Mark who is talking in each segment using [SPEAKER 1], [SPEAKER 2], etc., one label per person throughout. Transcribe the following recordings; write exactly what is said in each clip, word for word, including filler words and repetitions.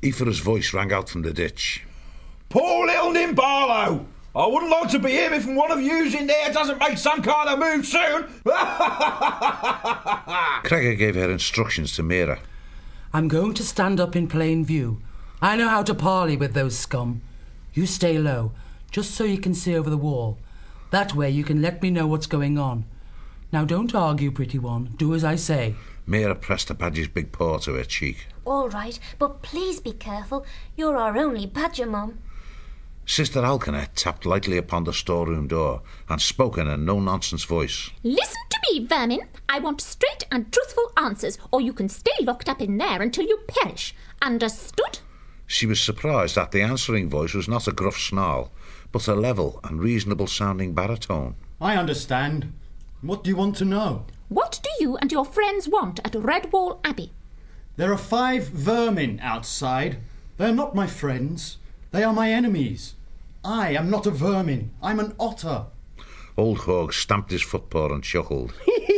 [SPEAKER 1] Aoife's voice rang out from the ditch.
[SPEAKER 2] Poor little Nimbalo! I wouldn't like to be him if one of yous in there doesn't make some kind of move soon.
[SPEAKER 1] Gregor gave her instructions to Mira.
[SPEAKER 3] I'm going to stand up in plain view. I know how to parley with those scum. You stay low, just so you can see over the wall. That way you can let me know what's going on. Now don't argue, pretty one. Do as I say.
[SPEAKER 1] Mira pressed the badger's big paw to her cheek.
[SPEAKER 4] All right, but please be careful. You're our only badger, Mum.
[SPEAKER 1] Sister Alcanet tapped lightly upon the storeroom door and spoke in a no-nonsense voice.
[SPEAKER 5] Listen to me, vermin. I want straight and truthful answers, or you can stay locked up in there until you perish. Understood?
[SPEAKER 1] She was surprised that the answering voice was not a gruff snarl, but a level and reasonable-sounding baritone.
[SPEAKER 6] I understand. What do you want to know?
[SPEAKER 5] What do you and your friends want at Redwall Abbey?
[SPEAKER 6] There are five vermin outside. They are not my friends. They are my enemies. I am not a vermin. I'm an otter.
[SPEAKER 1] Old Hog stamped his footpaw and chuckled.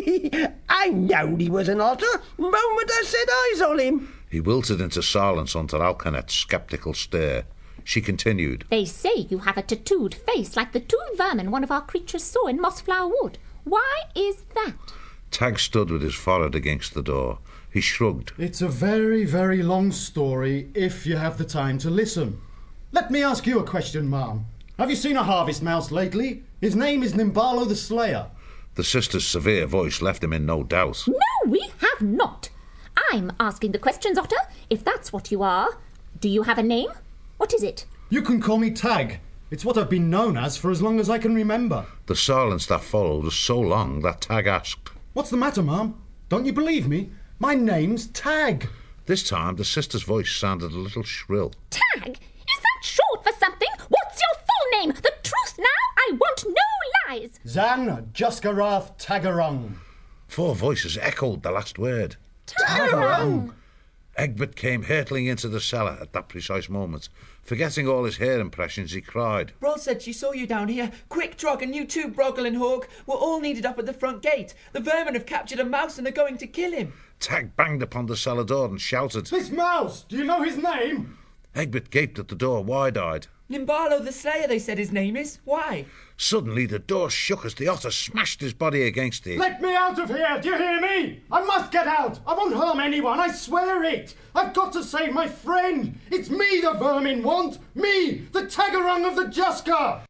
[SPEAKER 7] I knowed he was an otter, moment I set eyes on him.
[SPEAKER 1] He wilted into silence under Alcanet's sceptical stare. She continued.
[SPEAKER 5] They say you have a tattooed face like the two vermin one of our creatures saw in Mossflower Wood. Why is that?
[SPEAKER 1] Tag stood with his forehead against the door. He shrugged.
[SPEAKER 6] It's a very, very long story if you have the time to listen. Let me ask you a question, Ma'am. Have you seen a harvest mouse lately? His name is Nimbalo the Slayer.
[SPEAKER 1] The sister's severe voice left him in no doubt.
[SPEAKER 5] No, we have not. I'm asking the questions, Otter, if that's what you are. Do you have a name? What is it?
[SPEAKER 6] You can call me Tag. It's what I've been known as for as long as I can remember.
[SPEAKER 1] The silence that followed was so long that Tag asked,
[SPEAKER 6] What's the matter, Ma'am? Don't you believe me? My name's Tag.
[SPEAKER 1] This time the sister's voice sounded a little shrill.
[SPEAKER 5] Tag? Is that short for something? What's your full name? The truth now? I want no lies.
[SPEAKER 6] Zan Juskarath Tagarung.
[SPEAKER 1] Four voices echoed the last word.
[SPEAKER 5] Tagarung.
[SPEAKER 1] Egbert came hurtling into the cellar at that precise moment. Forgetting all his hair impressions, he cried.
[SPEAKER 8] Roll said she saw you down here. Quick, Trog, and you too, Broggle and Hawk. We're all needed up at the front gate. The vermin have captured a mouse and are going to kill him.
[SPEAKER 1] Tag banged upon the cellar door and shouted.
[SPEAKER 6] This mouse! Do you know his name?
[SPEAKER 1] Egbert gaped at the door, wide-eyed.
[SPEAKER 8] Nimbalo the Slayer, they said his name is. Why?
[SPEAKER 1] Suddenly the door shook as the otter smashed his body against it.
[SPEAKER 6] Let me out of here! Do you hear me? I must get out! I won't harm anyone, I swear it! I've got to save my friend! It's me the vermin want! Me, the Tagarung of the Juska!